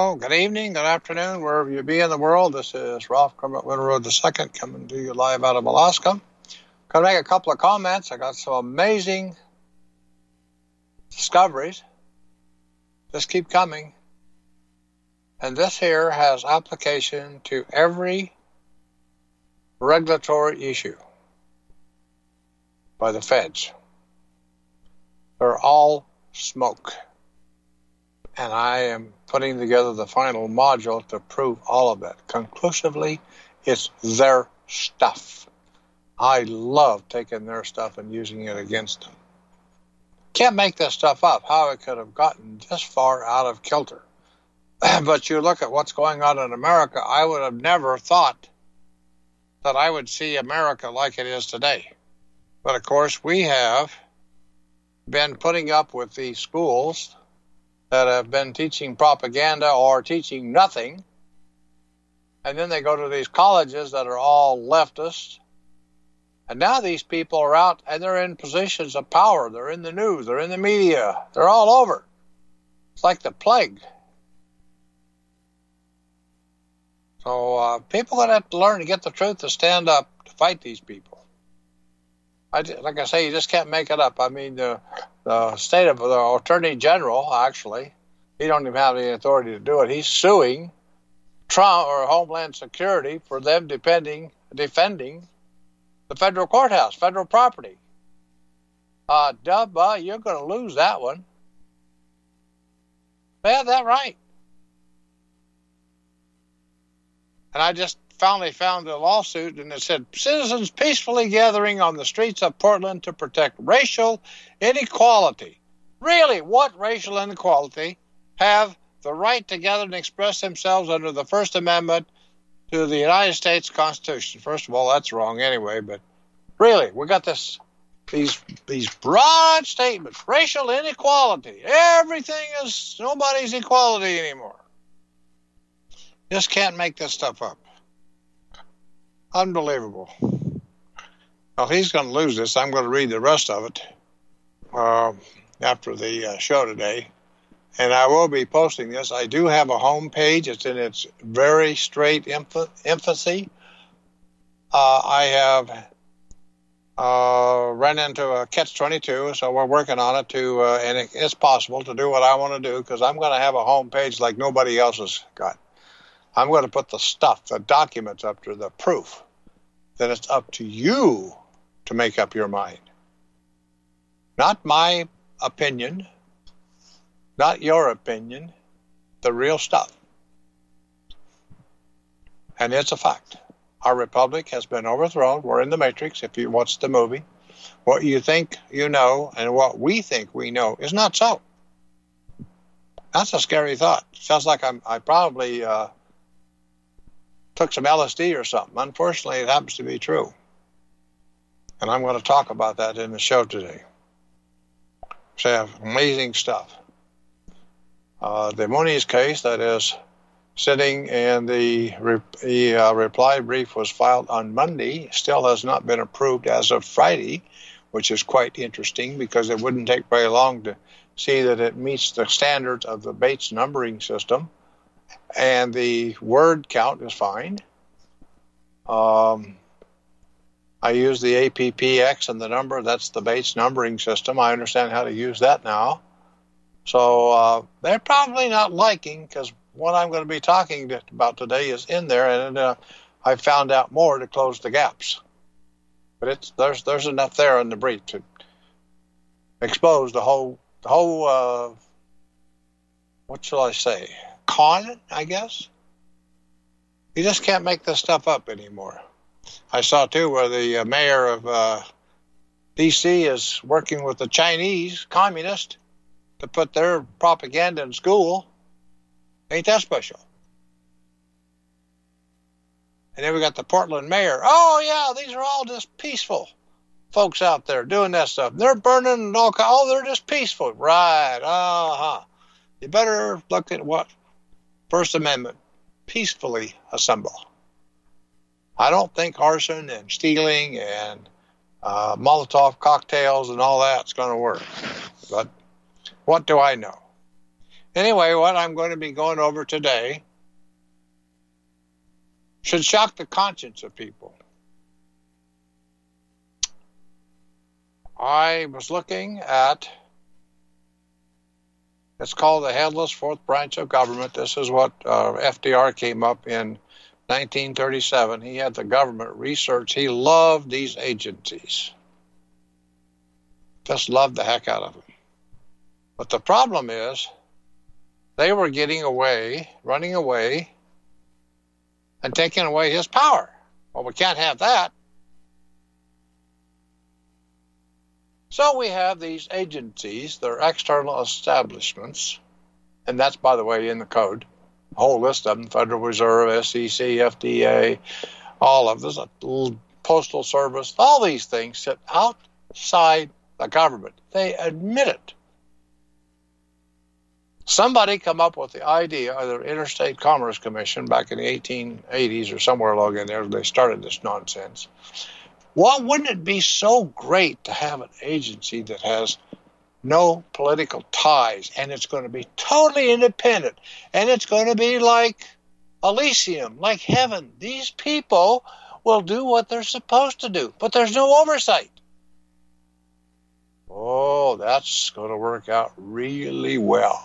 Well, good evening, good afternoon, wherever you be in the world. This is Ralph Kermit Winterroad II coming to you live out of Alaska. Going to make a couple of comments. I got some amazing discoveries. Just keep coming. And this here has application to every regulatory issue by the feds. They're all smoke. And I am putting together the final module to prove all of it. Conclusively, it's their stuff. I love taking their stuff and using it against them. Can't make this stuff up, how it could have gotten this far out of kilter. But you look at what's going on in America, I would have never thought that I would see America like it is today. But of course, we have been putting up with these schools that have been teaching propaganda or teaching nothing. And then they go to these colleges that are all leftist. And now these people are out and they're in positions of power. They're in the news. They're in the media. They're all over. It's like the plague. So people are going to have to learn to get the truth to stand up to fight these people. Like I say, you just can't make it up. I mean, the state of the Attorney General, actually, he don't even have the authority to do it. He's suing Trump or Homeland Security for them defending the federal courthouse, federal property. You're going to lose that one. They have that right. And I just finally found a lawsuit, and it said, citizens peacefully gathering on the streets of Portland to protect racial inequality. Really, what racial inequality have the right to gather and express themselves under the First Amendment to the United States Constitution? First of all, that's wrong anyway, but really, we got these broad statements, racial inequality. Everything is nobody's equality anymore. Just can't make this stuff up. Unbelievable. Well, he's going to lose this. I'm going to read the rest of it after the show today. And I will be posting this. I do have a home page. It's in its very straight infancy. I have run into a catch-22, so we're working on it and it's possible to do what I want to do because I'm going to have a home page like nobody else has got. I'm going to put the stuff, the documents up to the proof. Then it's up to you to make up your mind. Not my opinion, not your opinion, the real stuff. And it's a fact. Our republic has been overthrown. We're in the Matrix, if you watch the movie. What you think you know and what we think we know is not so. That's a scary thought. Sounds like I probably took some LSD or something. Unfortunately, it happens to be true. And I'm going to talk about that in the show today. So I have amazing stuff. The Muniz case, that is sitting in the reply brief was filed on Monday, still has not been approved as of Friday, which is quite interesting because it wouldn't take very long to see that it meets the standards of the Bates numbering system. And the word count is fine. I use the APPX and the number. That's the Bates numbering system. I understand how to use that now. So they're probably not liking because what I'm going to be talking about today is in there, and I found out more to close the gaps. But there's enough there in the brief to expose the whole what shall I say? Con, I guess. You just can't make this stuff up anymore. I saw too where the mayor of D.C. is working with the Chinese communists to put their propaganda in school. Ain't that special? And then we got the Portland mayor. Oh yeah, these are all just peaceful folks out there doing that stuff. They're burning and all. Oh, they're just peaceful, right? You better look at what First Amendment, peacefully assemble. I don't think arson and stealing and Molotov cocktails and all that's going to work. But what do I know? Anyway, what I'm going to be going over today should shock the conscience of people. I was looking at, it's called the Headless Fourth Branch of Government. This is what FDR came up in 1937. He had the government research. He loved these agencies. Just loved the heck out of them. But the problem is, they were getting away, running away, and taking away his power. Well, we can't have that. So we have these agencies, they're external establishments, and that's, by the way, in the code. A whole list of them: Federal Reserve, SEC, FDA, all of this, Postal Service, all these things sit outside the government. They admit it. Somebody come up with the idea of the Interstate Commerce Commission back in the 1880s or somewhere along in there. They started this nonsense. Well, wouldn't it be so great to have an agency that has no political ties, and it's going to be totally independent, and it's going to be like Elysium, like heaven. These people will do what they're supposed to do, but there's no oversight. Oh, that's going to work out really well.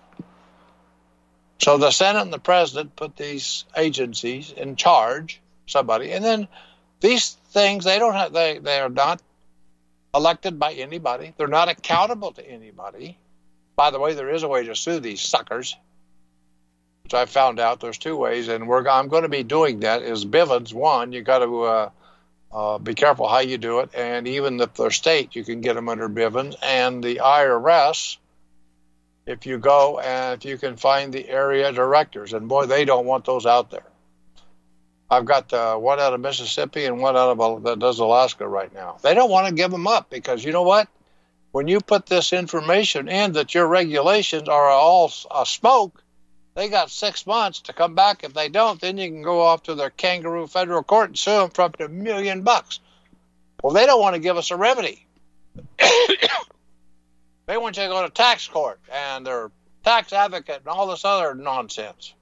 So the Senate and the President put these agencies in charge, somebody, and then these things, they are not elected by anybody. They're not accountable to anybody. By the way, there is a way to sue these suckers, which I found out there's two ways, and I'm going to be doing that. Is Bivens one? You got to be careful how you do it, and even if they're state, you can get them under Bivens, and the IRS. If you go and if you can find the area directors, and boy, they don't want those out there. I've got one out of Mississippi and one out of that does Alaska right now. They don't want to give them up because you know what? When you put this information in that your regulations are all smoke, they got 6 months to come back. If they don't, then you can go off to their kangaroo federal court and sue them for up to $1 million. Well, they don't want to give us a remedy. They want you to go to tax court and their tax advocate and all this other nonsense.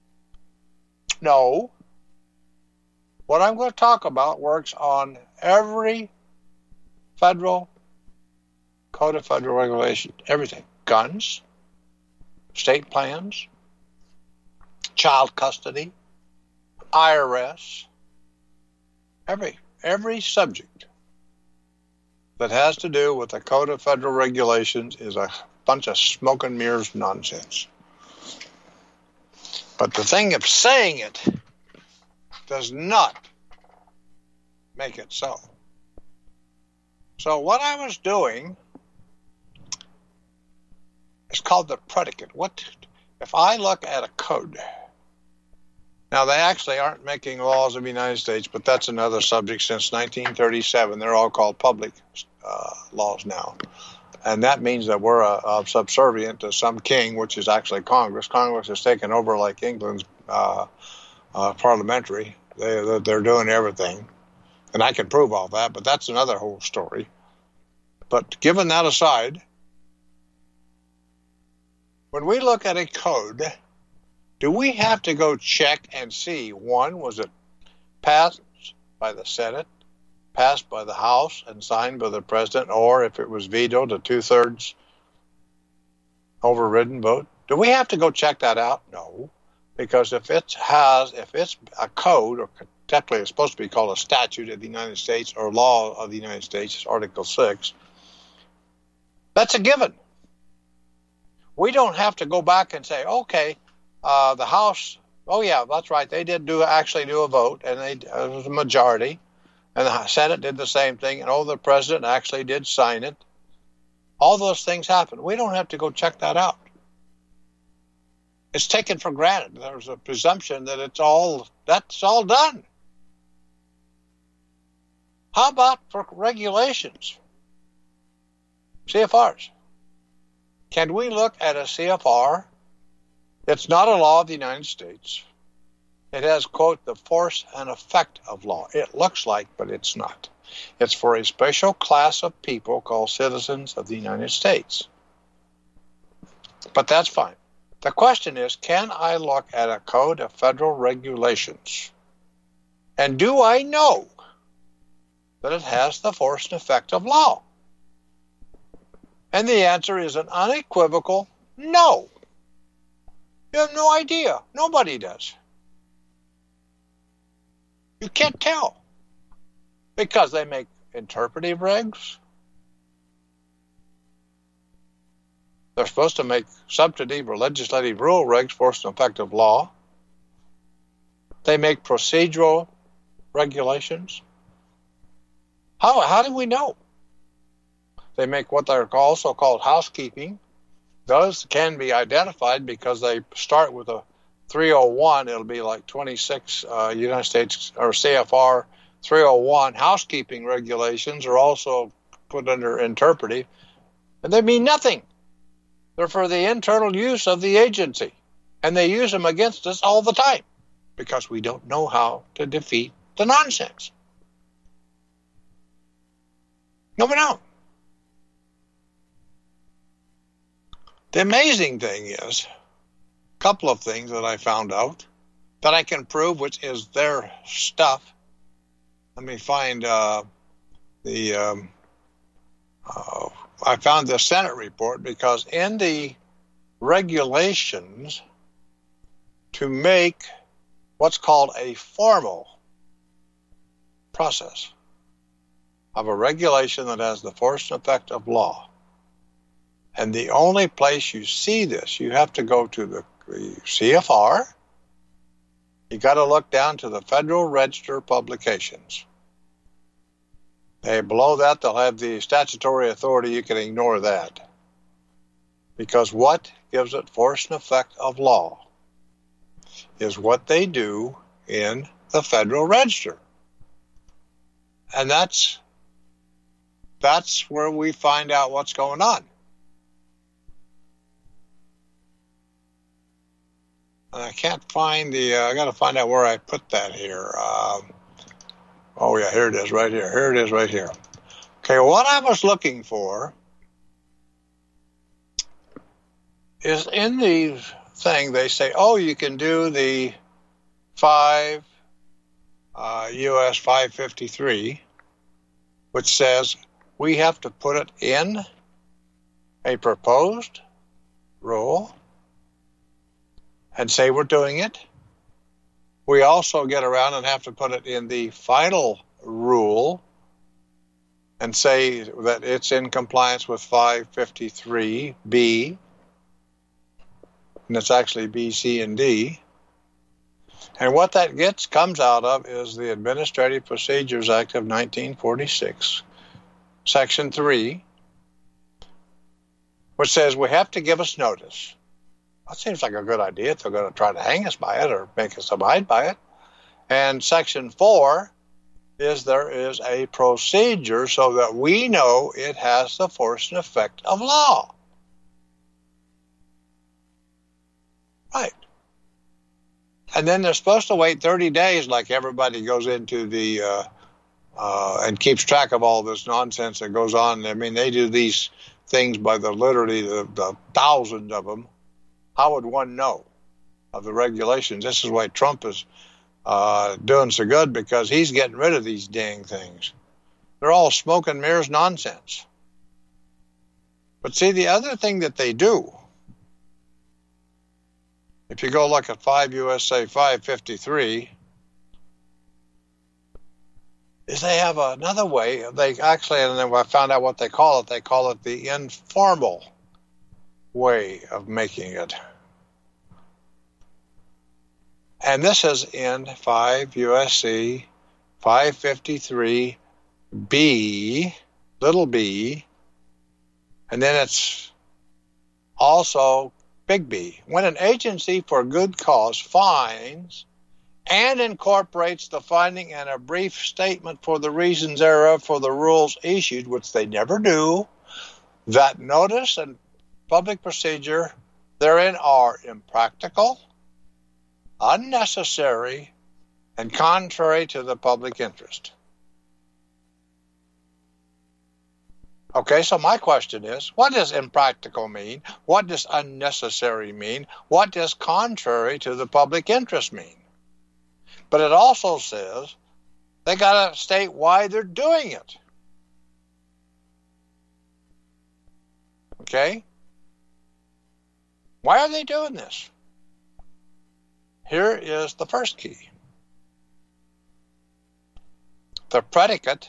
No. What I'm going to talk about works on every federal code of federal regulation. Everything. Guns, state plans, child custody, IRS, every subject that has to do with the Code of Federal Regulations is a bunch of smoke and mirrors nonsense. But the thing of saying it does not make it so. So what I was doing is called the predicate. What if I look at a code? Now, they actually aren't making laws of the United States, but that's another subject. Since 1937, they're all called public laws now. And that means that we're subservient to some king, which is actually Congress. Congress has taken over like England's parliamentary. They're doing everything. And I can prove all that, but that's another whole story. But given that aside, when we look at a code, do we have to go check and see, one, was it passed by the Senate, passed by the House, and signed by the President, or if it was vetoed, a 2/3 overridden vote? Do we have to go check that out? No, because if it's a code, or technically it's supposed to be called a statute of the United States or law of the United States, Article 6, that's a given. We don't have to go back and say, okay, the House, oh yeah, that's right, they did actually do a vote, and it was a majority, and the Senate did the same thing, and the President actually did sign it. All those things happen. We don't have to go check that out. It's taken for granted. There's a presumption that that's all done. How about for regulations? CFRs. Can we look at a CFR? It's not a law of the United States. It has, quote, the force and effect of law. It looks like, but it's not. It's for a special class of people called citizens of the United States. But that's fine. The question is, can I look at a code of federal regulations, and do I know that it has the force and effect of law? And the answer is an unequivocal no. You have no idea. Nobody does. You can't tell. Because they make interpretive regs. They're supposed to make substantive or legislative rule regs, force and effective law. They make procedural regulations. How do we know? They make what they're also called housekeeping. Those can be identified because they start with a 301. It'll be like 26 United States or CFR 301. Housekeeping regulations are also put under interpretive, and they mean nothing. They're for the internal use of the agency, and they use them against us all the time because we don't know how to defeat the nonsense. No, we don't. The amazing thing is, a couple of things that I found out that I can prove, which is their stuff. Let me find I found the Senate report, because in the regulations to make what's called a formal process of a regulation that has the force and effect of law, and the only place you see this, you have to go to the CFR. You got to look down to the Federal Register publications. Below that, they'll have the statutory authority. You can ignore that. Because what gives it force and effect of law is what they do in the Federal Register. And that's where we find out what's going on. And I can't find I got to find out where I put that here. Oh, yeah, here it is right here. Here it is right here. Okay, what I was looking for is in the thing, they say, oh, you can do the 5 U.S. 553, which says we have to put it in a proposed rule and say we're doing it. We also get around and have to put it in the final rule and say that it's in compliance with 553B, and it's actually B, C, and D. And what that comes out of is the Administrative Procedures Act of 1946, Section 3, which says we have to give us notice. That seems like a good idea if they're going to try to hang us by it or make us abide by it. And Section 4 is there is a procedure so that we know it has the force and effect of law. Right. And then they're supposed to wait 30 days, like everybody goes into the and keeps track of all this nonsense that goes on. I mean, they do these things by the thousands of them. How would one know of the regulations? This is why Trump is doing so good, because he's getting rid of these dang things. They're all smoke and mirrors nonsense. But see, the other thing that they do, if you go look at 5 U.S.A. 553, is they have another way. They actually, and then I found out what they call it. They call it the informal way of making it. And this is in 5 U.S.C. 553B, little b, and then it's also big B. When an agency for good cause finds and incorporates the finding in a brief statement for the reasons thereof for the rules issued, which they never do, that notice and public procedure therein are impractical, unnecessary, and contrary to the public interest. Okay, so my question is, what does impractical mean? What does unnecessary mean? What does contrary to the public interest mean? But it also says they got to state why they're doing it. Okay? Why are they doing this? Here is the first key. The predicate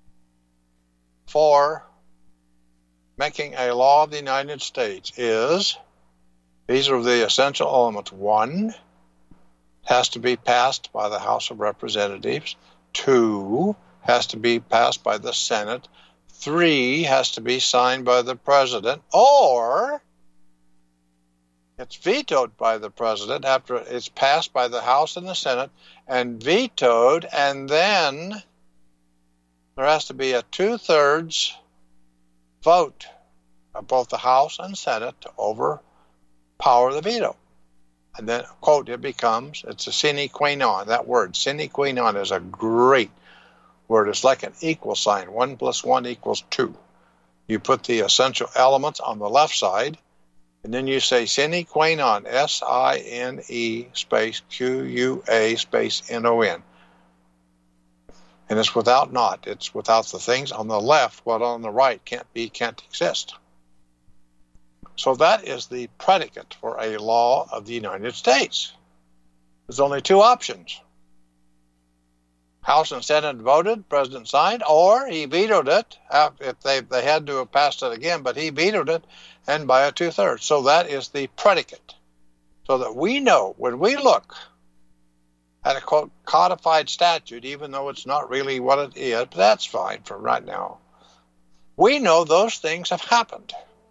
for making a law of the United States is, these are the essential elements. 1, has to be passed by the House of Representatives. 2, has to be passed by the Senate. 3, has to be signed by the President, or it's vetoed by the President after it's passed by the House and the Senate and vetoed, and then there has to be a 2/3 vote of both the House and Senate to overpower the veto. And then, quote, it's a sine qua non. That word, sine qua non, is a great word. It's like an equal sign. 1 + 1 = 2. You put the essential elements on the left side, and then you say sine qua non, S-I-N-E space Q-U-A space N-O-N. And it's without not. It's without the things on the left. What on the right can't exist. So that is the predicate for a law of the United States. There's only 2 options. House and Senate voted, President signed, or he vetoed it. If they had to have passed it again, but he vetoed it, and by a 2/3. So that is the predicate. So that we know when we look at a quote codified statute, even though it's not really what it is, but that's fine for right now. We know those things have happened.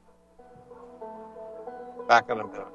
Back in a minute.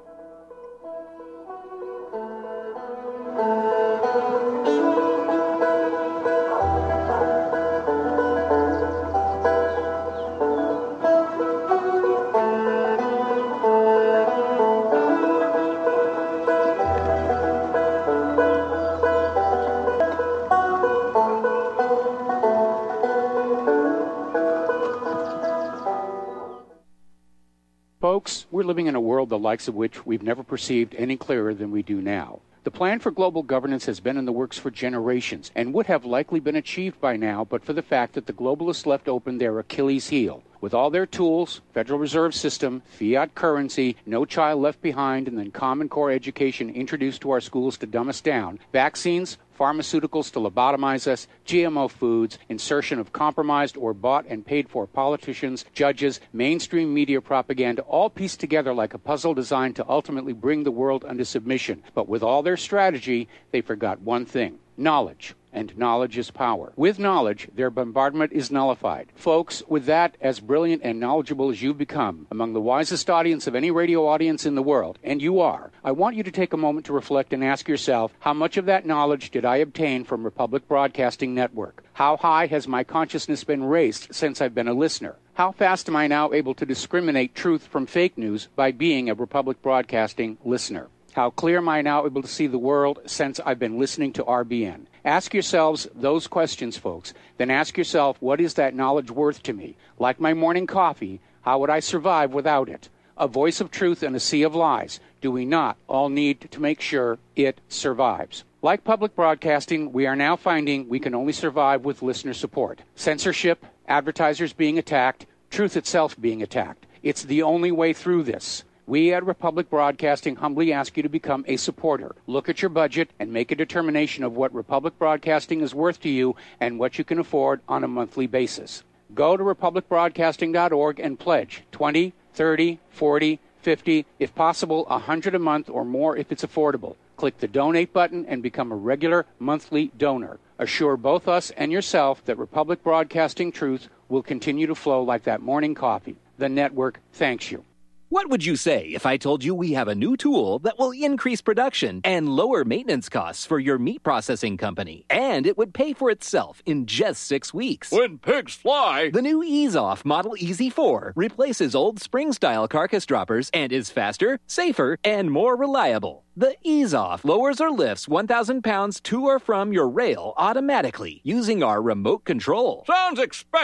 Folks, we're living in a world the likes of which we've never perceived any clearer than we do now. The plan for global governance has been in the works for generations and would have likely been achieved by now but for the fact that the globalists left open their Achilles heel. With all their tools, Federal Reserve System, fiat currency, no child left behind, and then Common Core education introduced to our schools to dumb us down, vaccines, pharmaceuticals to lobotomize us, GMO foods, insertion of compromised or bought and paid for politicians, judges, mainstream media propaganda, all pieced together like a puzzle designed to ultimately bring the world under submission. But with all their strategy, they forgot one thing: knowledge. And knowledge is power. With knowledge, their bombardment is nullified. Folks, with that, as brilliant and knowledgeable as you've become, among the wisest audience of any radio audience in the world, and you are, I want you to take a moment to reflect and ask yourself, how much of that knowledge did I obtain from Republic Broadcasting Network? How high has my consciousness been raised since I've been a listener? How fast am I now able to discriminate truth from fake news by being a Republic Broadcasting listener? How clear am I now able to see the world since I've been listening to RBN? Ask yourselves those questions, folks. Then ask yourself, what is that knowledge worth to me? Like my morning coffee, how would I survive without it? A voice of truth in a sea of lies. Do we not all need to make sure it survives? Like public broadcasting, we are now finding we can only survive with listener support. Censorship, advertisers being attacked, truth itself being attacked. It's the only way through this. We at Republic Broadcasting humbly ask you to become a supporter. Look at your budget and make a determination of what Republic Broadcasting is worth to you and what you can afford on a monthly basis. Go to republicbroadcasting.org and pledge $20, $30, $40, $50, if possible, $100 a month or more if it's affordable. Click the donate button and become a regular monthly donor. Assure both us and yourself that Republic Broadcasting truth will continue to flow like that morning coffee. The network thanks you. What would you say if I told you we have a new tool that will increase production and lower maintenance costs for your meat processing company? And it would pay for itself in just 6 weeks. When pigs fly! The new EaseOff Model Easy 4 replaces old spring-style carcass droppers and is faster, safer, and more reliable. The EaseOff lowers or lifts 1,000 pounds to or from your rail automatically using our remote control. Sounds expensive.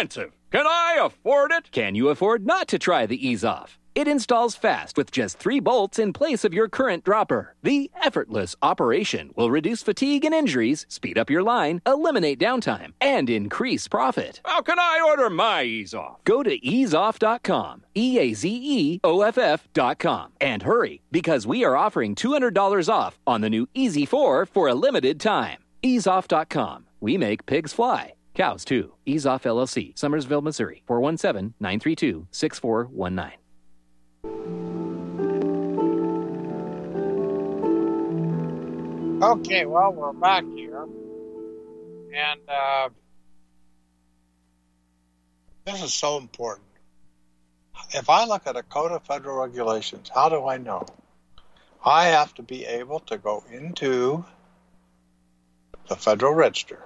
Can I afford it? Can you afford not to try the Ease Off? It installs fast with just 3 bolts in place of your current dropper. The effortless operation will reduce fatigue and injuries, speed up your line, eliminate downtime, and increase profit. How can I order my Ease Off? Go to easeoff.com, EAZEOFF.com, and hurry, because we are offering $200 off on the new Easy 4 for a limited time. Easeoff.com. We make pigs fly. Cows, too. Ease Off LLC, Summersville, Missouri, 417-932-6419. Okay, well, we're back here. And this is so important. If I look at a Code of Federal Regulations, how do I know? I have to be able to go into the Federal Register.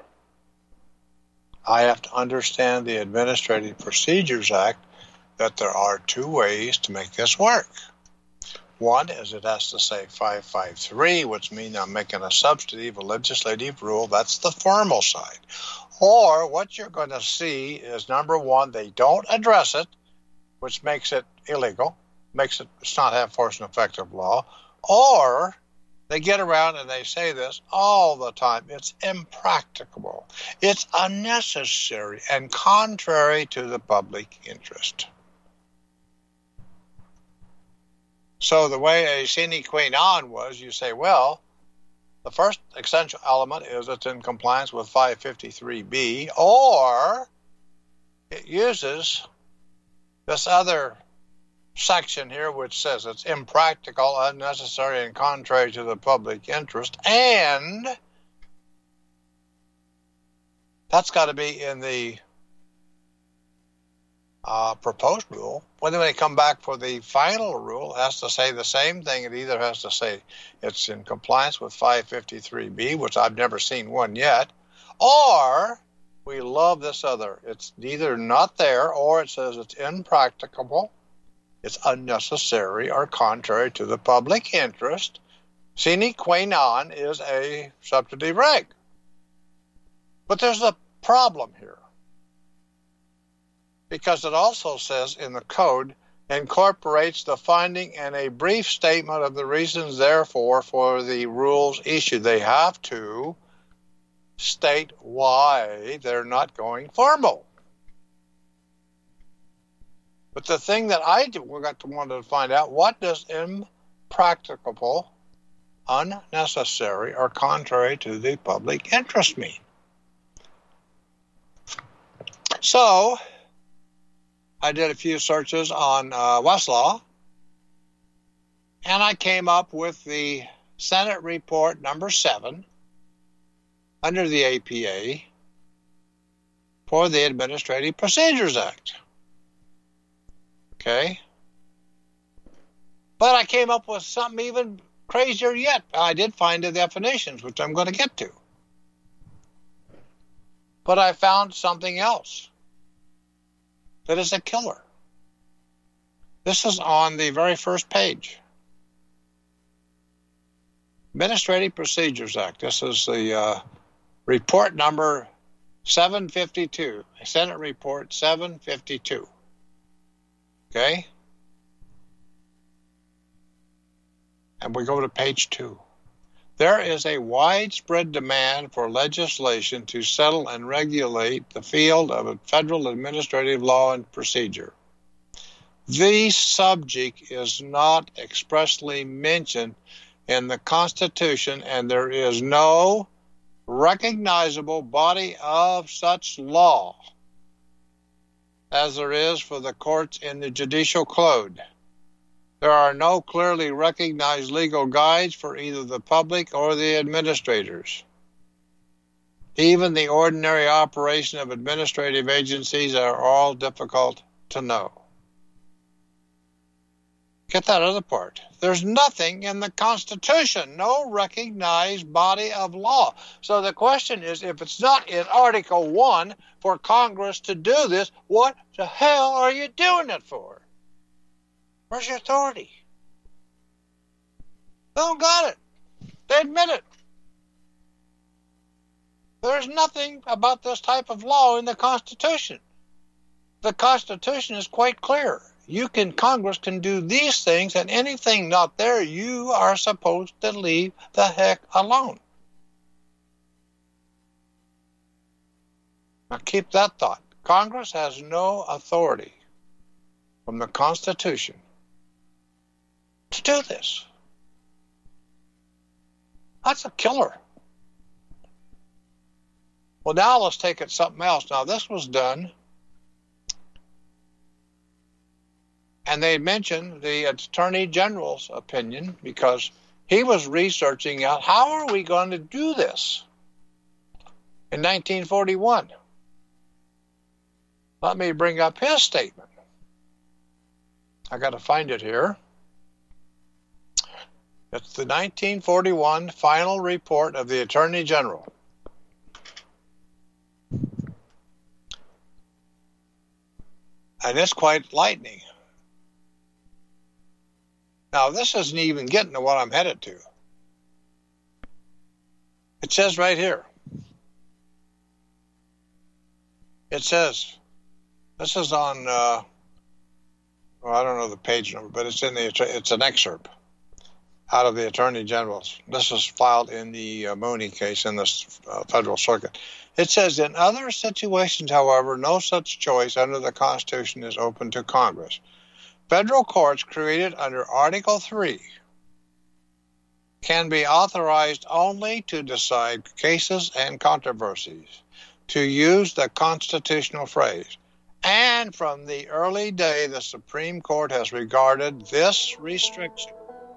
I have to understand the Administrative Procedures Act, that there are 2 ways to make this work. One is it has to say 553, which means I'm making a substantive, a legislative rule. That's the formal side. Or what you're going to see is, number one, they don't address it, which makes it illegal, makes it's not have force and effective law. Or they get around and they say this all the time. It's impracticable. It's unnecessary and contrary to the public interest. So the way a sine qua non was, you say, well, the first essential element is it's in compliance with 553B, or it uses this other section here which says it's impractical, unnecessary, and contrary to the public interest, and that's got to be in the proposed rule. When they come back for the final rule, it has to say the same thing. It either has to say it's in compliance with 553B, which I've never seen one yet, or we love this other. It's either not there, or it says it's impracticable, it's unnecessary, or contrary to the public interest. Sine qua non is a substantive reg. But there's a problem here, because it also says in the code, incorporates the finding and a brief statement of the reasons, therefore, for the rules issued. They have to state why they're not going formal. But the thing that wanted to find out, what does impracticable, unnecessary, or contrary to the public interest mean? So I did a few searches on Westlaw, and I came up with the Senate Report number 7 under the APA for the Administrative Procedures Act. Okay? But I came up with something even crazier yet. I did find the definitions, which I'm going to get to. But I found something else that is a killer. This is on the very first page. Administrative Procedures Act. This is the report number 752, Senate Report 752. Okay? And we go to page 2. There is a widespread demand for legislation to settle and regulate the field of federal administrative law and procedure. The subject is not expressly mentioned in the Constitution, and there is no recognizable body of such law as there is for the courts in the judicial code. There are no clearly recognized legal guides for either the public or the administrators. Even the ordinary operation of administrative agencies are all difficult to know. Get that other part. There's nothing in the Constitution, no recognized body of law. So the question is, if it's not in Article 1 for Congress to do this, what the hell are you doing it for? Where's your authority? They don't got it. They admit it. There's nothing about this type of law in the Constitution. The Constitution is quite clear. Congress can do these things, and anything not there, you are supposed to leave the heck alone. Now keep that thought. Congress has no authority from the Constitution to do this. That's a killer. Well, now let's take it something else. Now, this was done, and they mentioned the Attorney General's opinion because he was researching out how are we going to do this in 1941. Let me bring up his statement. I got to find it here. It's the 1941 final report of the Attorney General. And it's quite lightning. Now, this isn't even getting to what I'm headed to. It says right here. It says, this is on, I don't know the page number, but it's an excerpt out of the Attorney General's. This is filed in the Mooney case in the Federal Circuit. It says, in other situations, however, no such choice under the Constitution is open to Congress. Federal courts created under Article 3 can be authorized only to decide cases and controversies, to use the constitutional phrase. And from the early day, the Supreme Court has regarded this restriction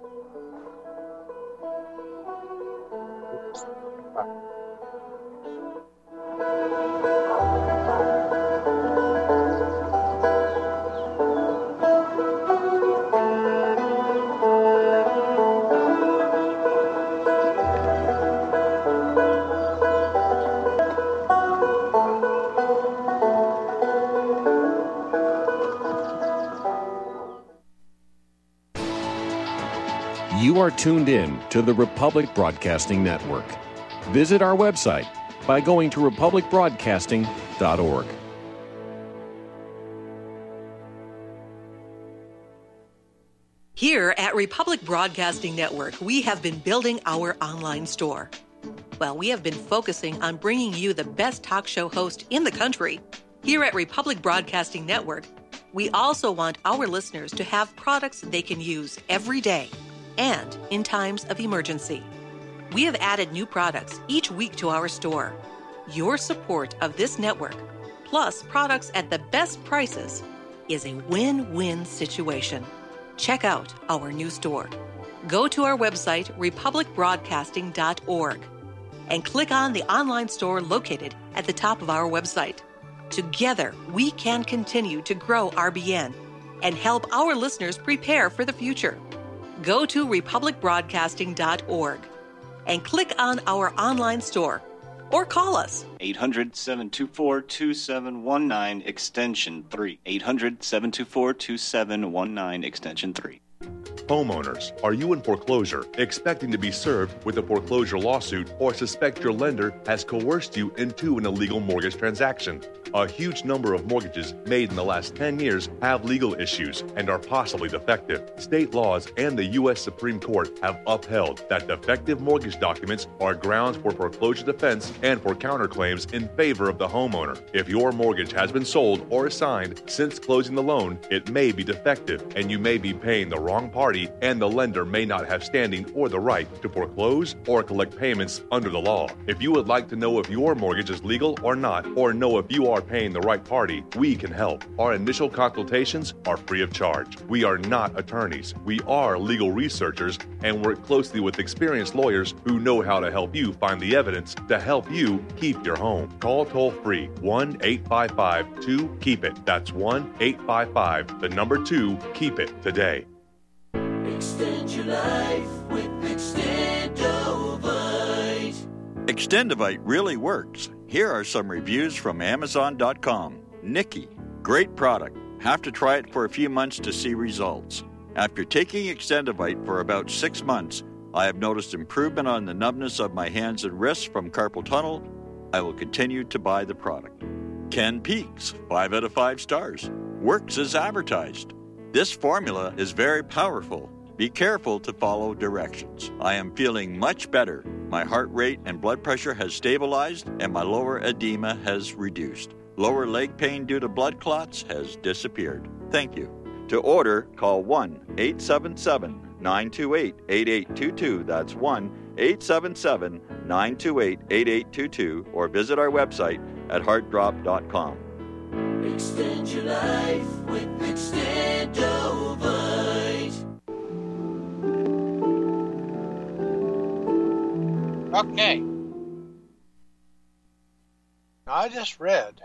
You are tuned in to the Republic Broadcasting Network. Visit our website by going to republicbroadcasting.org. Here at Republic Broadcasting Network, we have been building our online store. Well, we have been focusing on bringing you the best talk show host in the country. Here at Republic Broadcasting Network, we also want our listeners to have products they can use every day and in times of emergency. We have added new products each week to our store. Your support of this network, plus products at the best prices, is a win-win situation. Check out our new store. Go to our website, republicbroadcasting.org, and click on the online store located at the top of our website. Together, we can continue to grow RBN and help our listeners prepare for the future. Go to republicbroadcasting.org and click on our online store or call us. 800-724-2719, extension 3. 800-724-2719, extension 3. Homeowners, are you in foreclosure, expecting to be served with a foreclosure lawsuit, or suspect your lender has coerced you into an illegal mortgage transaction? A huge number of mortgages made in the last 10 years have legal issues and are possibly defective. State laws and the U.S. Supreme Court have upheld that defective mortgage documents are grounds for foreclosure defense and for counterclaims in favor of the homeowner. If your mortgage has been sold or assigned since closing the loan, it may be defective and you may be paying the wrong party, and the lender may not have standing or the right to foreclose or collect payments under the law. If you would like to know if your mortgage is legal or not, or know if you are paying the right party, we can help. Our initial consultations are free of charge. We are not attorneys. We are legal researchers and work closely with experienced lawyers who know how to help you find the evidence to help you keep your home. Call toll-free 1-855-2-KEEP-IT. That's 1-855-2-KEEP-IT today. Extend your life with Extendovite. Extendovite really works. Here are some reviews from Amazon.com. Nikki, great product. Have to try it for a few months to see results. After taking Extendovite for about 6 months, I have noticed improvement on the numbness of my hands and wrists from carpal tunnel. I will continue to buy the product. Ken Peaks, 5 out of 5 stars. Works as advertised. This formula is very powerful. Be careful to follow directions. I am feeling much better. My heart rate and blood pressure has stabilized, and my lower edema has reduced. Lower leg pain due to blood clots has disappeared. Thank you. To order, call 1-877-928-8822. That's 1-877-928-8822, or visit our website at heartdrop.com. Extend your life with Extendovite. Okay. Now, I just read,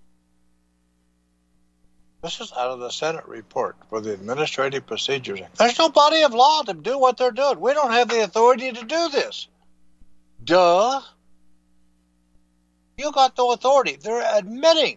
this is out of the Senate report for the Administrative Procedures Act. There's no body of law to do what they're doing. We don't have the authority to do this. Duh. You got no authority. They're admitting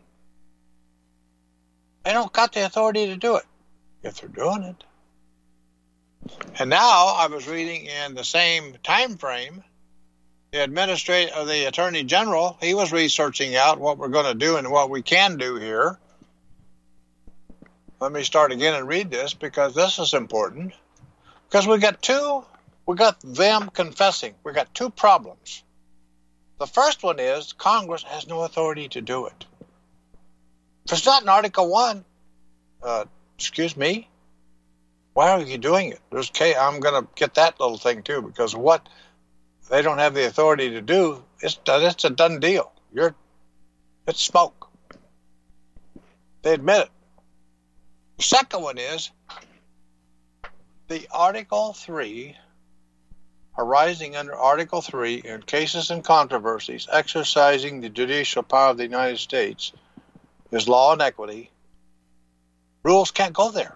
they don't got the authority to do it, if they're doing it. And now I was reading in the same time frame, the Attorney General, he was researching out what we're going to do and what we can do here. Let me start again and read this, because this is important. Because we got them confessing. We got two problems. The first one is Congress has no authority to do it. If it's not in Article 1, excuse me, why are you doing it? I'm going to get that little thing too, because what they don't have the authority to do, it's a done deal. It's smoke. They admit it. The second one is the Article 3, arising under Article 3 in cases and controversies exercising the judicial power of the United States is law and equity. Rules can't go there.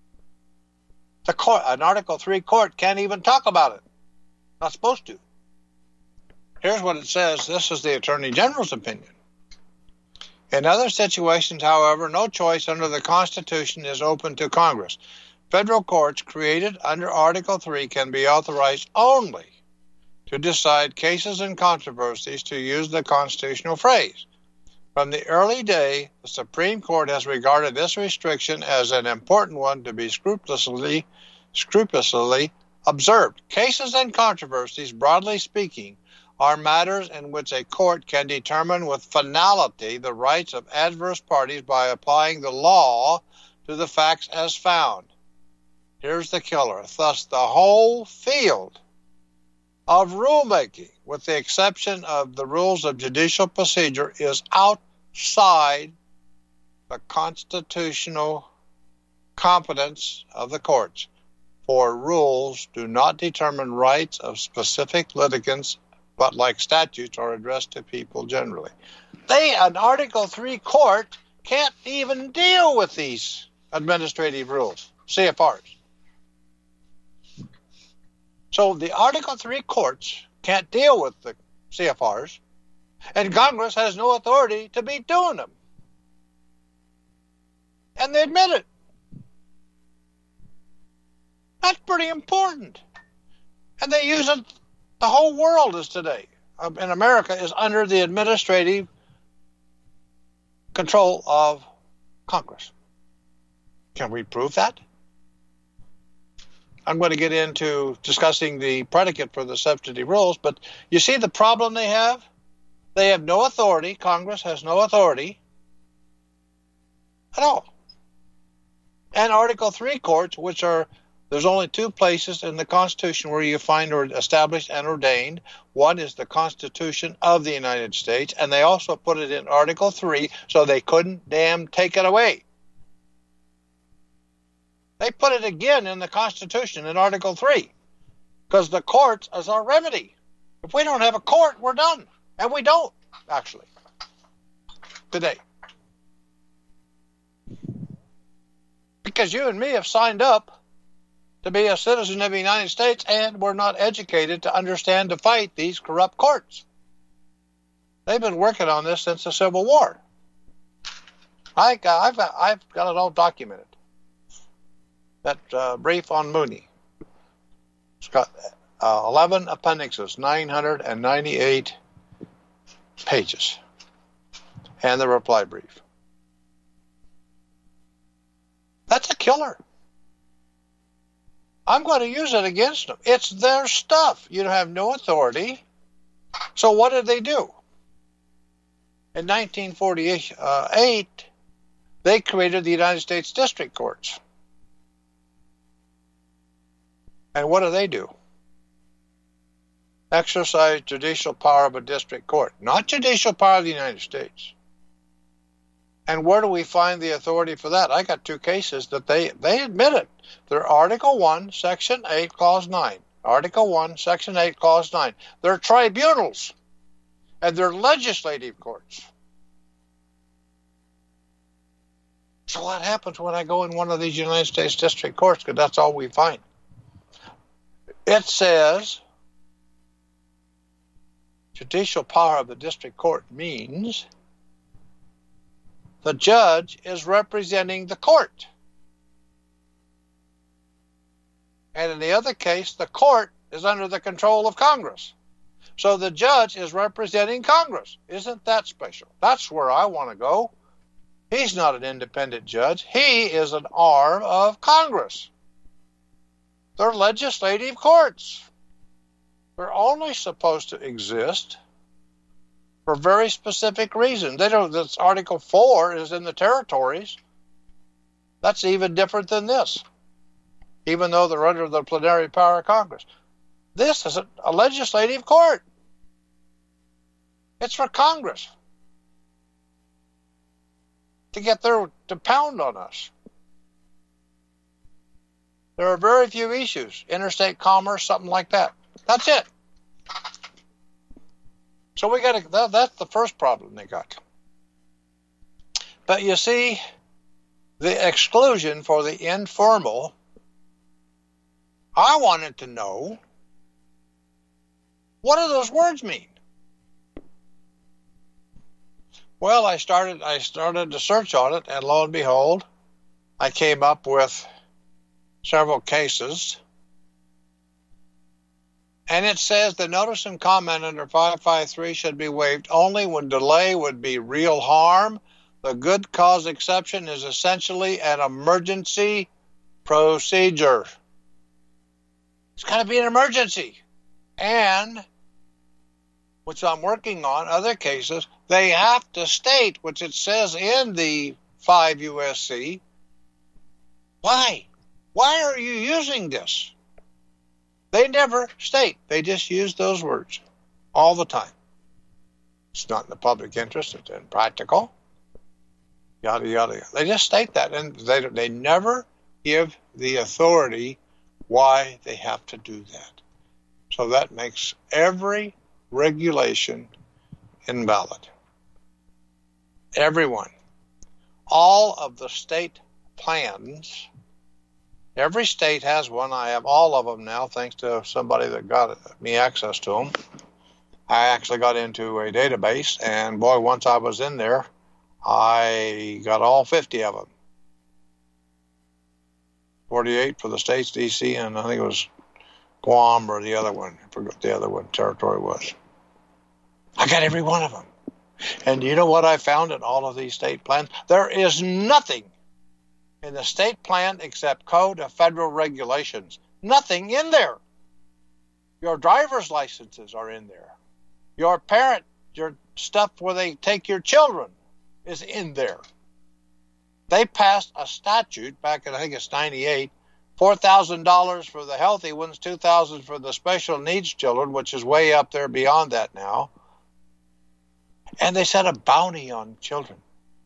An Article 3 court can't even talk about it. Not supposed to. Here's what it says. This is the Attorney General's opinion. In other situations, however, no choice under the Constitution is open to Congress. Federal courts created under Article 3 can be authorized only to decide cases and controversies, to use the constitutional phrase. From the early day, the Supreme Court has regarded this restriction as an important one to be scrupulously observed. Cases and controversies, broadly speaking, are matters in which a court can determine with finality the rights of adverse parties by applying the law to the facts as found. Here's the killer. Thus, the whole field of rulemaking, with the exception of the rules of judicial procedure, is outside the constitutional competence of the courts. For rules do not determine rights of specific litigants, but like statutes are addressed to people generally. An Article 3 court can't even deal with these administrative rules, CFRs. So the Article 3 courts can't deal with the CFRs, and Congress has no authority to be doing them. And they admit it. That's pretty important. And they use it. The whole world is today, in America, is under the administrative control of Congress. Can we prove that? I'm going to get into discussing the predicate for the substantive rules, but you see the problem they have? They have no authority. Congress has no authority at all. And Article 3 courts, which are, there's only two places in the Constitution where you find or established and ordained. One is the Constitution of the United States, and they also put it in Article 3 so they couldn't damn take it away. They put it again in the Constitution in Article 3 because the courts is our remedy. If we don't have a court, we're done. And we don't, actually, today. Because you and me have signed up to be a citizen of the United States, and we're not educated to understand to fight these corrupt courts. They've been working on this since the Civil War. I've got it all documented. That brief on Mooney. It's got 11 appendixes, 998 pages. and the reply brief. That's a killer. I'm going to use it against them. It's their stuff. You have no authority. So what did they do? In 1948, they created the United States District Courts. And what do? Exercise judicial power of a district court, not judicial power of the United States. And where do we find the authority for that? I got 2 cases that they admit it. They're Article 1, Section 8, Clause 9. Article 1, Section 8, Clause 9. They're tribunals, and they're legislative courts. So what happens when I go in one of these United States District Courts? Because that's all we find. It says judicial power of the district court means the judge is representing the court. And in the other case, the court is under the control of Congress. So the judge is representing Congress. Isn't that special? That's where I want to go. He's not an independent judge. He is an arm of Congress. They're legislative courts. They're only supposed to exist for very specific reasons. They don't. This Article 4 is in the territories. That's even different than this, even though they're under the plenary power of Congress. This is a legislative court. It's for Congress to get there to pound on us. There are very few issues, interstate commerce, something like that. That's it. So we got to. That's the first problem they got. But you see, the exclusion for the informal. I wanted to know, what do those words mean? Well, I started to search on it, and lo and behold, I came up with several cases. And it says the notice and comment under 553 should be waived only when delay would be real harm. The good cause exception is essentially an emergency procedure. It's got to be an emergency. And, which I'm working on, other cases, they have to state, which it says in the 5 U.S.C., why? Why are you using this? They never state. They just use those words all the time. It's not in the public interest. It's impractical. Yada, yada, yada. They just state that, and they never give the authority why they have to do that. So that makes every regulation invalid. Everyone. All of the state plans. Every state has one. I have all of them now, thanks to somebody that got me access to them. I actually got into a database, and boy, once I was in there, I got all 50 of them. 48 for the states, D.C., and I think it was Guam or the other one. I forgot what the other one territory was. I got every one of them. And you know what I found in all of these state plans? There is nothing in the state plan except Code of Federal Regulations. Nothing in there. Your driver's licenses are in there. Your stuff where they take your children is in there. They passed a statute back in, I think it's 98, $4,000 for the healthy ones, $2,000 for the special needs children, which is way up there beyond that now. And they set a bounty on children.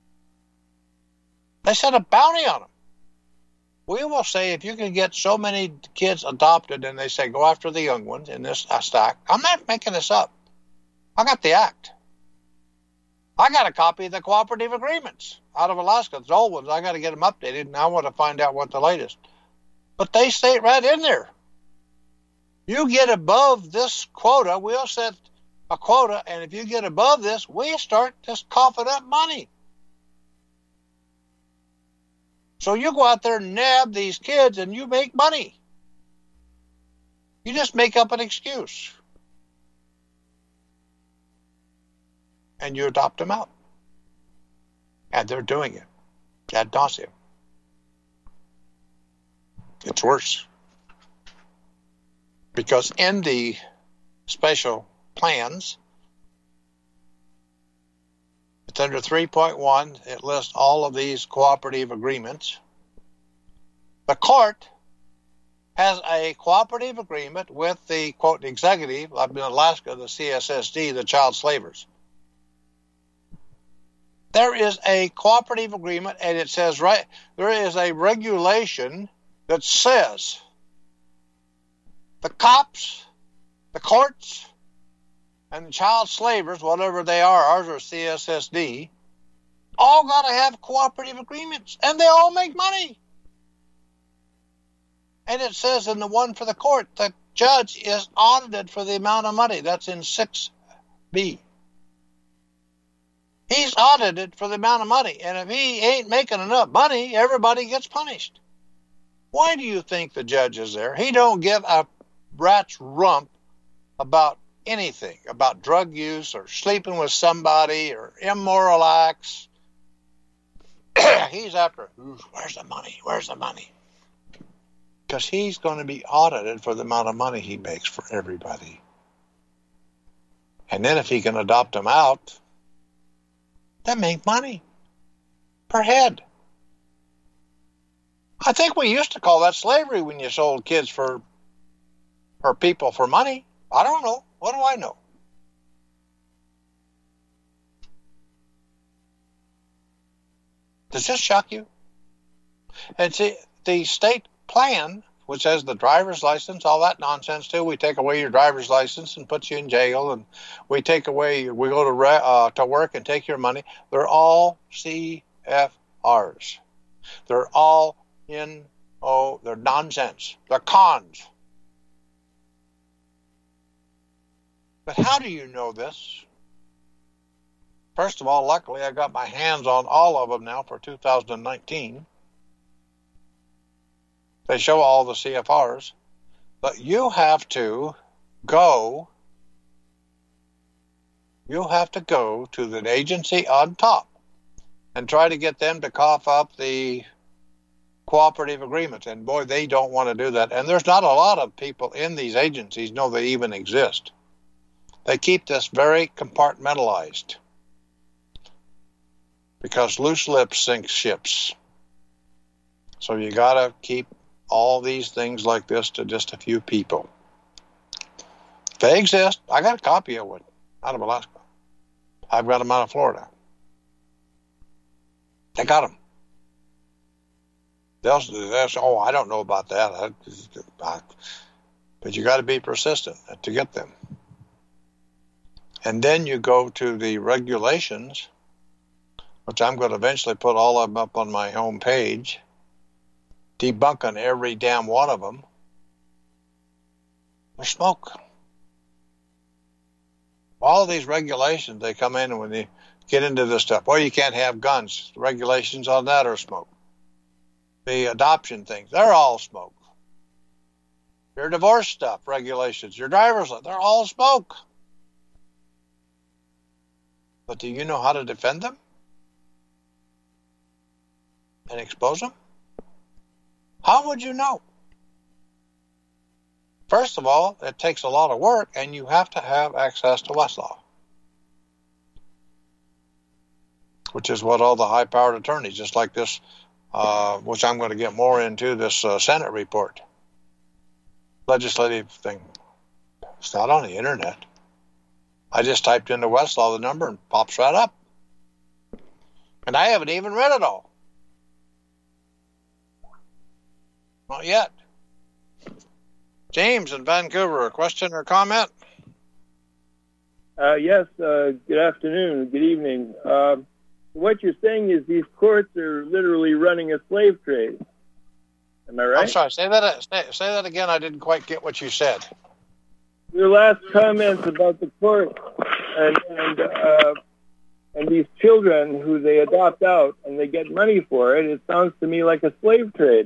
They set a bounty on them. We will say if you can get so many kids adopted, and they say go after the young ones in this stack. I'm not making this up. I got the act. I got a copy of the cooperative agreements out of Alaska. It's old ones. I got to get them updated, and I want to find out what the latest. But they state right in there. You get above this quota, we'll set a quota, and if you get above this, we start just coughing up money. So you go out there and nab these kids, and you make money. You just make up an excuse. And you adopt them out. And they're doing it ad nauseum. It's worse. Because in the special plans, it's under 3.1, it lists all of these cooperative agreements. The court has a cooperative agreement with the, quote, executive, up in Alaska, the CSSD, the child slavers. There is a cooperative agreement, and it says, right, there is a regulation that says the cops, the courts, and the child slavers, whatever they are, ours are CSSD, all got to have cooperative agreements, and they all make money. And it says in the one for the court, the judge is audited for the amount of money. That's in 6B. He's audited for the amount of money, and if he ain't making enough money, everybody gets punished. Why do you think the judge is there? He don't give a rat's rump about anything, about drug use or sleeping with somebody or immoral acts. He's after, where's the money? Where's the money? Because he's going to be audited for the amount of money he makes for everybody. And then if he can adopt them out, they make money per head. I think we used to call that slavery when you sold kids for people for money. I don't know. What do I know? Does this shock you? And see, the state plan, which has the driver's license, all that nonsense too. We take away your driver's license and put you in jail, and we take away. We go to work and take your money. They're all CFRs. They're all they're nonsense. They're cons. But how do you know this? First of all, luckily I got my hands on all of them now for 2019. They show all the CFRs. But you have to go to the agency on top and try to get them to cough up the cooperative agreements. And boy, they don't want to do that. And there's not a lot of people in these agencies know they even exist. They keep this very compartmentalized because loose lips sink ships. So you got to keep all these things like this to just a few people. They exist. I got a copy of one out of Alaska. I've got them out of Florida. They got them. They'll I don't know about that. But you got to be persistent to get them. And then you go to the regulations, which I'm going to eventually put all of them up on my home page, debunking every damn one of them. There's smoke. All of these regulations, they come in and when they get into this stuff, well, you can't have guns. The regulations on that are smoke. The adoption things, they're all smoke. Your divorce stuff, regulations, your driver's license, they're all smoke. But do you know how to defend them? And expose them? How would you know? First of all, it takes a lot of work, and you have to have access to Westlaw, which is what all the high-powered attorneys, just like this, which I'm going to get more into, this Senate report, legislative thing. It's not on the internet. I just typed into Westlaw the number and pops right up. And I haven't even read it all. Not yet. James in Vancouver, a question or comment? Yes, good afternoon, good evening. What you're saying is these courts are literally running a slave trade. Am I right? I'm sorry, say that again. I didn't quite get what you said. Your last comments about the court and these children who they adopt out and they get money for it, it sounds to me like a slave trade.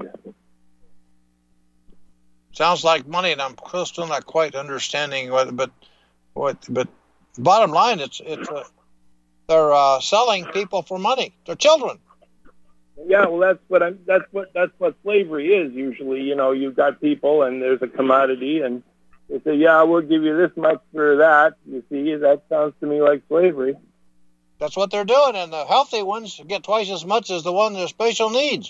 Sounds like money, and I'm still not quite understanding but bottom line, They're selling people for money. They're children. Yeah, well, that's what slavery is usually. You know, you've got people and there's a commodity, and they say, yeah, we'll give you this much for that. You see, that sounds to me like slavery. That's what they're doing, and the healthy ones get twice as much as the one with special needs.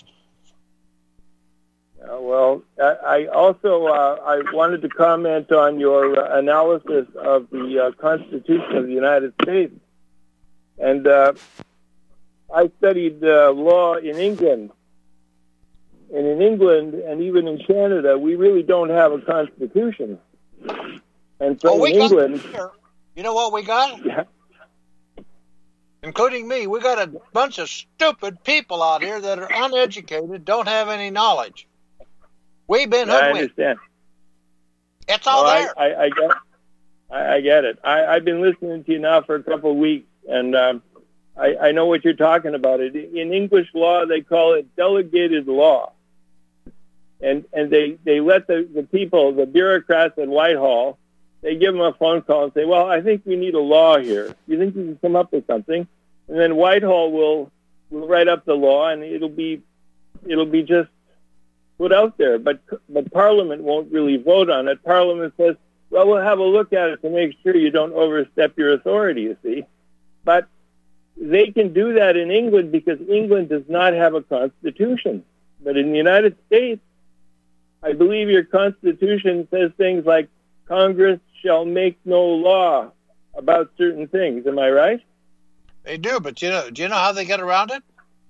Well, I also I wanted to comment on your analysis of the Constitution of the United States. And I studied law in England. And in England and even in Canada, we really don't have a constitution. And so in England... You know what we got? Yeah. Including me, we got a bunch of stupid people out here that are uneducated, don't have any knowledge. We've been hoodwinked. I understand. It's all there. I get it. I've been listening to you now for a couple of weeks, and I know what you're talking about. In English law, they call it delegated law. And they let the people, the bureaucrats at Whitehall, they give them a phone call and say, well, I think we need a law here. You think you can come up with something? And then Whitehall will write up the law, and it'll be just put out there. But Parliament won't really vote on it. Parliament says, well, we'll have a look at it to make sure you don't overstep your authority, you see. But they can do that in England because England does not have a constitution. But in the United States, I believe your constitution says things like, Congress shall make no law about certain things. Am I right? They do, but do you know how they get around it?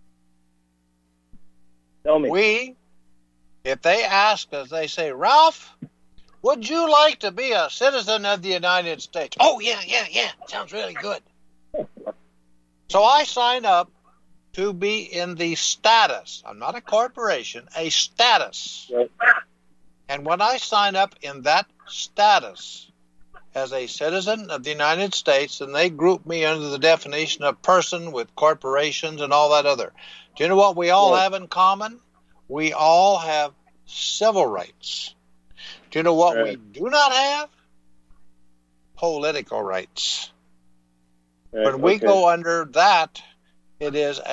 Tell me. If they ask us, they say, Ralph, would you like to be a citizen of the United States? Oh, yeah. Sounds really good. So I sign up to be in the status. I'm not a corporation, a status. Right. And when I sign up in that status as a citizen of the United States, and they group me under the definition of person with corporations and all that other. Do you know what we all have in common? We all have civil rights. Do you know what we do not have? Political rights. When we go under that, it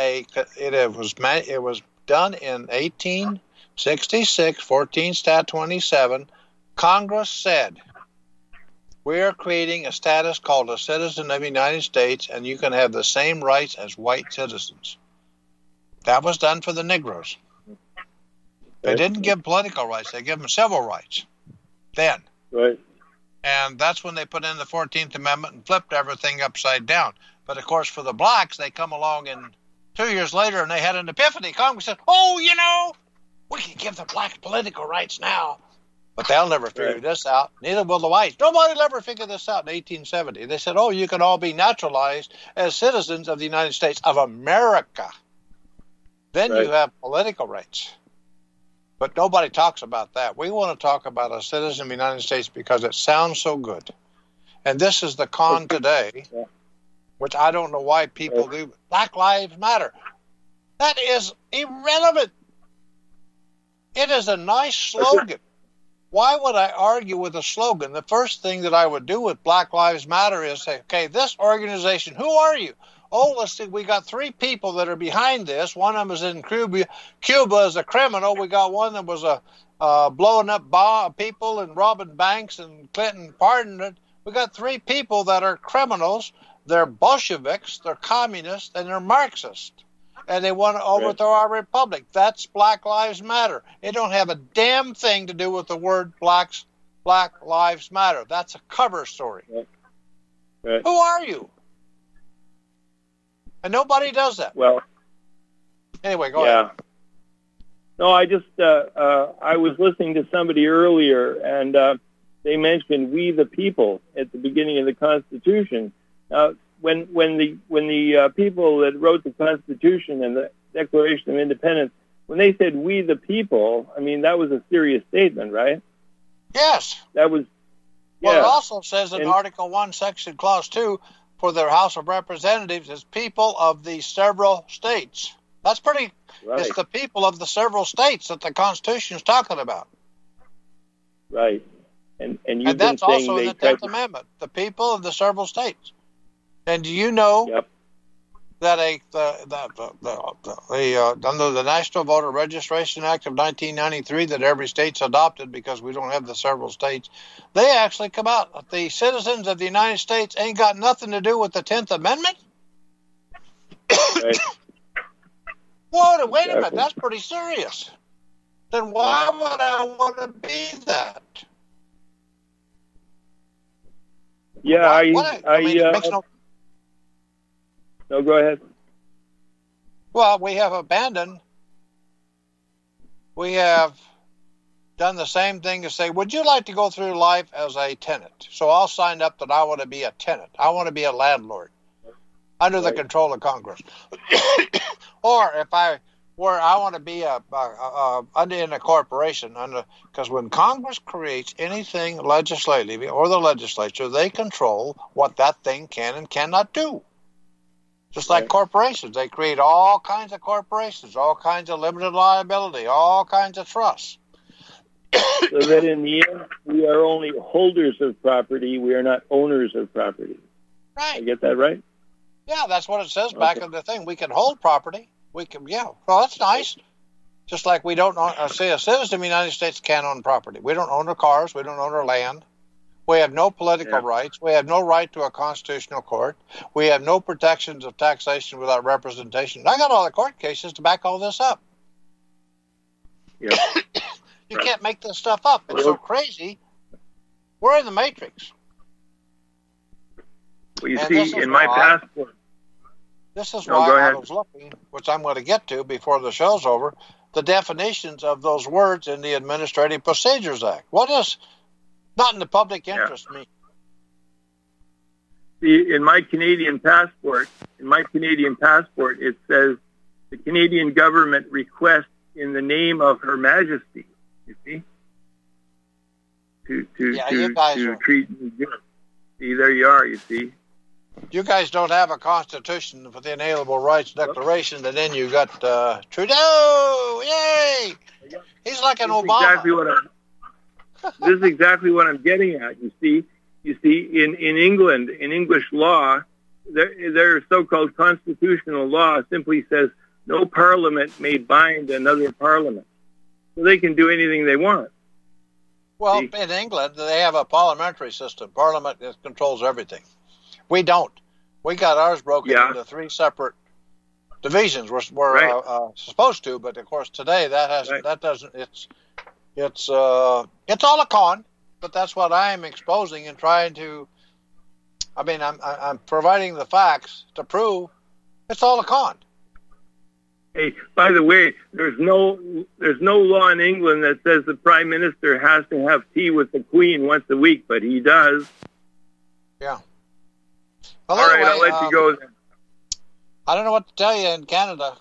was done in 1866, 14 Stat 27. Congress said, we are creating a status called a citizen of the United States, and you can have the same rights as white citizens. That was done for the Negroes. They didn't give political rights. They gave them civil rights then. Right. And that's when they put in the 14th Amendment and flipped everything upside down. But, of course, for the blacks, they come along and 2 years later and they had an epiphany. Congress said, we can give the blacks political rights now. But they'll never figure this out. Neither will the whites. Nobody will ever figure this out in 1870. They said, you can all be naturalized as citizens of the United States of America. Then you have political rights. But nobody talks about that. We want to talk about a citizen of the United States because it sounds so good. And this is the con today, which I don't know why people do. Black Lives Matter. That is irrelevant. It is a nice slogan. Why would I argue with a slogan? The first thing that I would do with Black Lives Matter is say, okay, this organization, who are you? Oh, let's see, we got 3 people that are behind this. One of them is in Cuba as a criminal. We got one that was blowing up people and robbing banks, and Clinton pardoned it. We got 3 people that are criminals. They're Bolsheviks, they're communists, and they're Marxists. And they want to overthrow our republic. That's Black Lives Matter. It don't have a damn thing to do with the word Black Lives Matter. That's a cover story. Who are you? And nobody does that. Well, anyway, go ahead. No, I just I was listening to somebody earlier, and they mentioned "we the people" at the beginning of the Constitution. When the people that wrote the Constitution and the Declaration of Independence, when they said "we the people," I mean that was a serious statement, right? Yes. That was. Well, it also says in Article 1, Section Clause 2. For their House of Representatives is people of the several states. That's pretty. Right. It's the people of the several states that the Constitution is talking about. Right, and that's also in the 10th Amendment. The people of the several states. And do you know that under the National Voter Registration Act of 1993 that every state's adopted because we don't have the several states, they actually come out. The citizens of the United States ain't got nothing to do with the 10th Amendment? Right. Whoa, wait a minute, that's pretty serious. Then why would I want to be that? Yeah, no, go ahead. Well, we have done the same thing as say, would you like to go through life as a tenant? So I'll sign up that I want to be a tenant. I want to be a landlord under the control of Congress. Or if I want to be in a corporation, because when Congress creates anything legislatively or the legislature, they control what that thing can and cannot do. Just like corporations, they create all kinds of corporations, all kinds of limited liability, all kinds of trusts. So that in the end, we are only holders of property. We are not owners of property. Right. I get that right? Yeah, that's what it says back in the thing. We can hold property. We can, well, that's nice. Just like we don't own, say a citizen of the United States can't own property. We don't own our cars. We don't own our land. We have no political rights. We have no right to a constitutional court. We have no protections of taxation without representation. I got all the court cases to back all this up. Yeah. You can't make this stuff up. It's so crazy. We're in the Matrix. Well, you see, in my passport. This is why I was looking, which I'm going to get to before the show's over, the definitions of those words in the Administrative Procedures Act. What does not in the public interest mean? See, in my Canadian passport, it says the Canadian government requests in the name of Her Majesty. You see, to treat me good. See, there you are. You see. You guys don't have a constitution with the Inalienable Rights Declaration, and then you got Trudeau. Yay! He's like an Obama. This is exactly what I'm getting at. You see, in England, in English law, their so-called constitutional law simply says no parliament may bind another parliament, so they can do anything they want. Well, in England, they have a parliamentary system. Parliament controls everything. We don't. We got ours broken into three separate divisions. We're supposed to, but of course today that doesn't. It's all a con. But that's what I'm exposing and trying to. I mean, I'm providing the facts to prove it's all a con. Hey, by the way, there's no law in England that says the Prime Minister has to have tea with the Queen once a week, but he does. Yeah. Well, all right, I'll let you go then. I don't know what to tell you in Canada.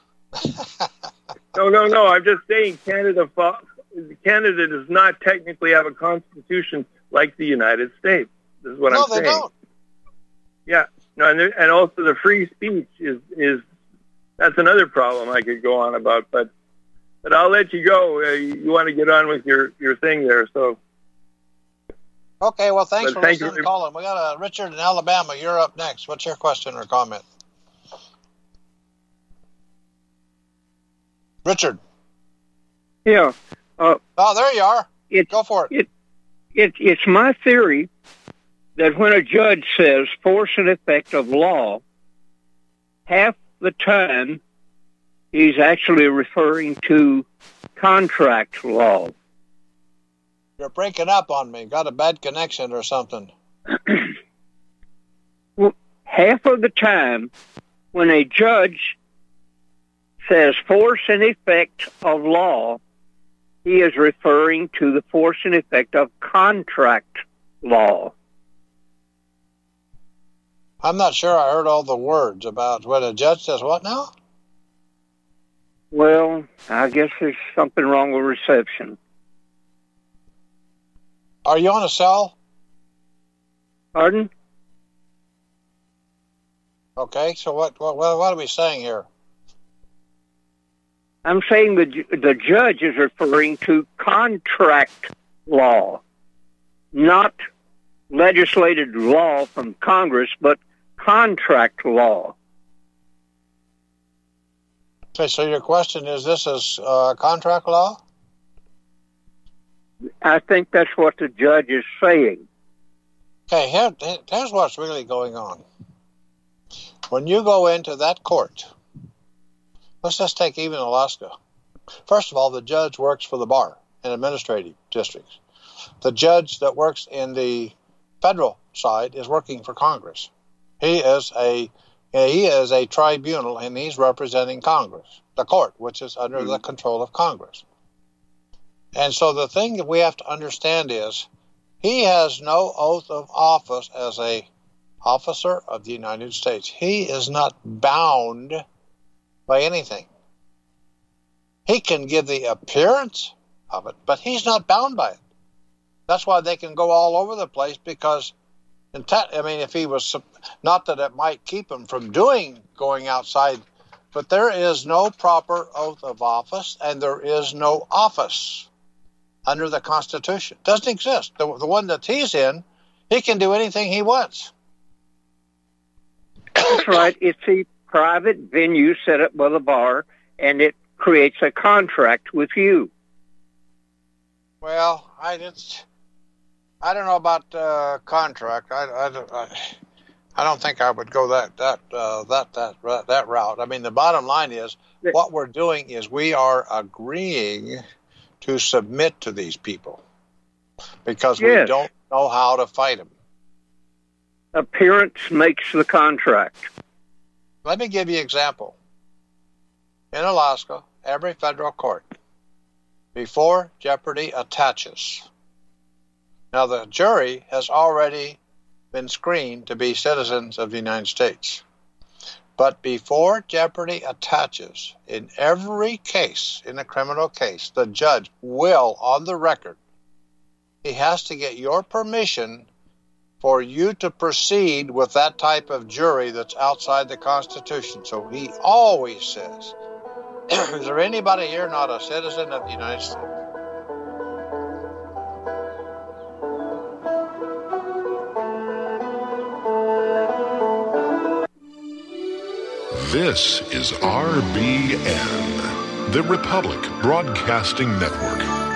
No. I'm just saying Canada does not technically have a constitution like the United States. This is what I'm saying. No, they don't. Yeah. No, and also the free speech is that's another problem I could go on about, but I'll let you go. You want to get on with your thing there, so. Okay, well, thanks for listening to calling. We got Richard in Alabama. You're up next. What's your question or comment? Richard. Yeah. Oh, there you are. Go for it. It's my theory that when a judge says force and effect of law, half the time he's actually referring to contract law. You're breaking up on me. Got a bad connection or something. Well, half of the time when a judge says force and effect of law, he is referring to the force and effect of contract law. I'm not sure I heard all the words about when a judge says what now? Well, I guess there's something wrong with reception. Are you on a cell? Pardon? Okay, so what are we saying here? I'm saying the judge is referring to contract law, not legislated law from Congress, but contract law. Okay, so your question is, this is contract law? I think that's what the judge is saying. Okay, here's what's really going on. When you go into that court, let's just take even Alaska. First of all, the judge works for the bar in administrative districts. The judge that works in the federal side is working for Congress. He is a tribunal, and he's representing Congress, the court, which is under the control of Congress. And so the thing that we have to understand is he has no oath of office as a officer of the United States. He is not bound by anything. He can give the appearance of it, but he's not bound by it. That's why they can go all over the place, because, if he was, not that it might keep him from going outside, but there is no proper oath of office, and there is no office under the Constitution. It doesn't exist. The one that he's in, he can do anything he wants. That's right. It's a private venue set up by the bar, and it creates a contract with you. Well, I don't know about contract. I don't think I would go that route. I mean, the bottom line is what we're doing is we are agreeing to submit to these people because we don't know how to fight them. Appearance makes the contract. Let me give you an example. In Alaska, every federal court, before jeopardy attaches. Now, the jury has already been screened to be citizens of the United States. But before jeopardy attaches, in every case, in a criminal case, the judge will, on the record, he has to get your permission for you to proceed with that type of jury that's outside the Constitution. So he always says, is there anybody here not a citizen of the United States? This is RBN, the Republic Broadcasting Network.